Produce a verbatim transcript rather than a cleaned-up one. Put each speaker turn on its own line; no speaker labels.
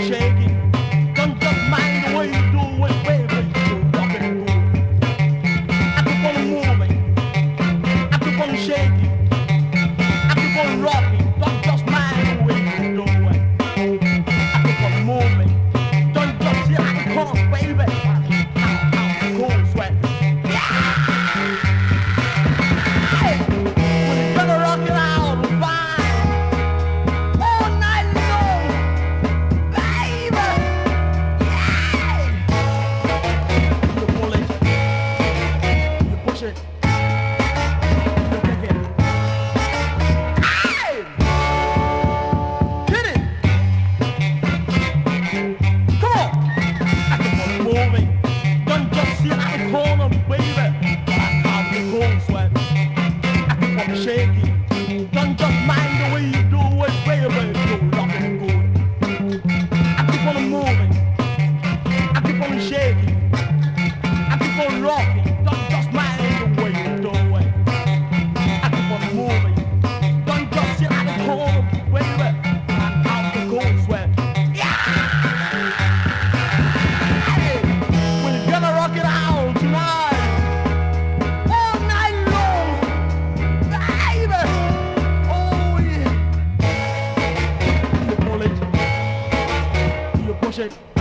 shaking. Don't just mind the way you do it, baby. You're rocking and rolling. I keep on moving. I keep on shaking. I keep on rocking. Don't just mind the way you do it. I keep on moving. Don't just see how it comes, baby. How, how it goes, sweat. Shaking. Don't just mind the way you do it, baby. You're rocking and rolling. I keep on moving. I keep on shaking. I keep on rocking. Don't just mind the way you do it. I keep on moving. Don't just sit at the corner, baby. I'm out the cold sweat. Yeah! We're gonna rock it out tonight. Push it.